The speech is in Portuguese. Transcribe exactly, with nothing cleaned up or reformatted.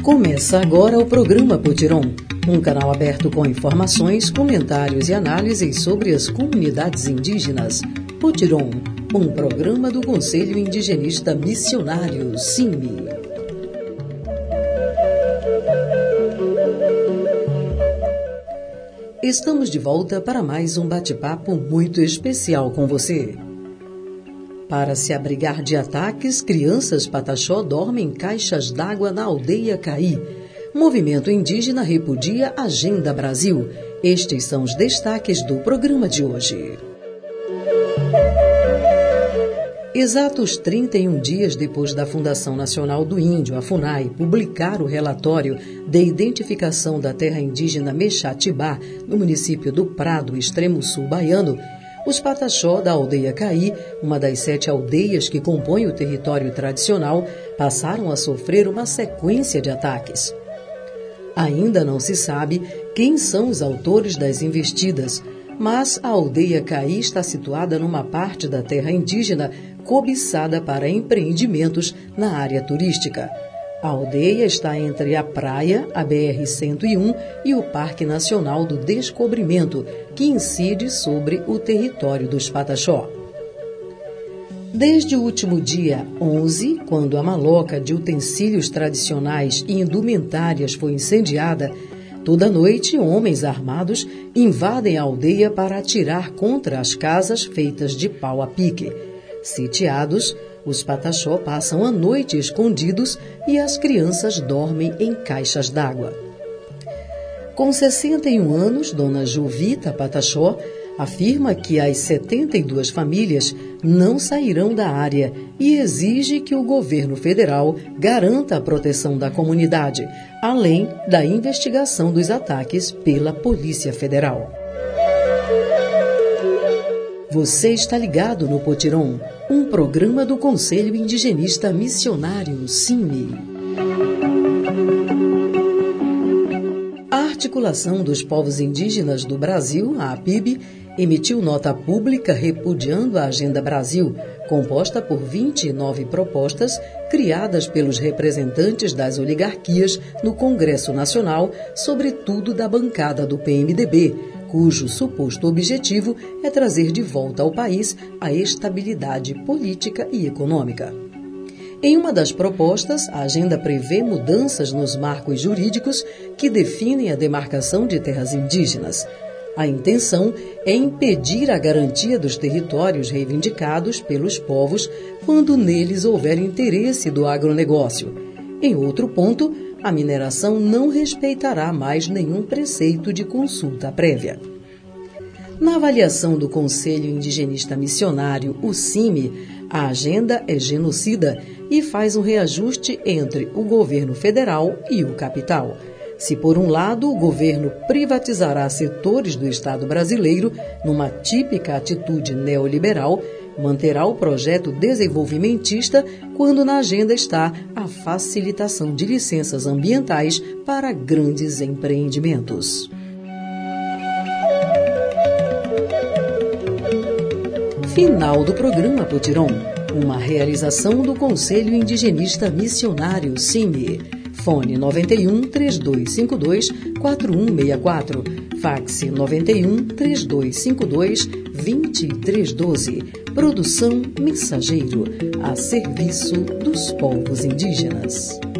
Começa agora o programa Potiron, um canal aberto com informações, comentários e análises sobre as comunidades indígenas. Potiron, um programa do Conselho Indigenista Missionário, C I M I. Estamos de volta para mais um bate-papo muito especial com você. Para se abrigar de ataques, crianças Pataxó dormem em caixas d'água na aldeia Caí. Movimento indígena repudia Agenda Brasil. Estes são os destaques do programa de hoje. Exatos trinta e um dias depois da Fundação Nacional do Índio, a FUNAI, publicar o relatório de identificação da terra indígena Mexatibá, no município do Prado, extremo sul baiano, os Pataxó da aldeia Caí, uma das sete aldeias que compõem o território tradicional, passaram a sofrer uma sequência de ataques. Ainda não se sabe quem são os autores das investidas, mas a aldeia Caí está situada numa parte da terra indígena cobiçada para empreendimentos na área turística. A aldeia está entre a praia, a B R cento e um e o Parque Nacional do Descobrimento, que incide sobre o território dos Pataxó. Desde o último dia onze, quando a maloca de utensílios tradicionais e indumentárias foi incendiada, toda noite homens armados invadem a aldeia para atirar contra as casas feitas de pau a pique. Sitiados, os Pataxó passam a noite escondidos e as crianças dormem em caixas d'água. Com sessenta e um anos, Dona Jovita Pataxó afirma que as setenta e duas famílias não sairão da área e exige que o governo federal garanta a proteção da comunidade, além da investigação dos ataques pela Polícia Federal. Você está ligado no Potiron, um programa do Conselho Indigenista Missionário, C I M I. A Articulação dos Povos Indígenas do Brasil, a APIB, emitiu nota pública repudiando a Agenda Brasil, composta por vinte e nove propostas criadas pelos representantes das oligarquias no Congresso Nacional, sobretudo da bancada do P M D B, cujo suposto objetivo é trazer de volta ao país a estabilidade política e econômica. Em uma das propostas, a agenda prevê mudanças nos marcos jurídicos que definem a demarcação de terras indígenas. A intenção é impedir a garantia dos territórios reivindicados pelos povos quando neles houver interesse do agronegócio. Em outro ponto, a mineração não respeitará mais nenhum preceito de consulta prévia. Na avaliação do Conselho Indigenista Missionário, o C I M I, a agenda é genocida e faz um reajuste entre o governo federal e o capital. Se, por um lado, o governo privatizará setores do Estado brasileiro numa típica atitude neoliberal, manterá o projeto desenvolvimentista quando na agenda está a facilitação de licenças ambientais para grandes empreendimentos. Final do programa Potiron, uma realização do Conselho Indigenista Missionário, C I M I. Fone noventa e um, três dois cinco dois, quatro um seis quatro. Fax noventa e um, três dois cinco dois, dois três um dois. Produção Mensageiro, a serviço dos povos indígenas.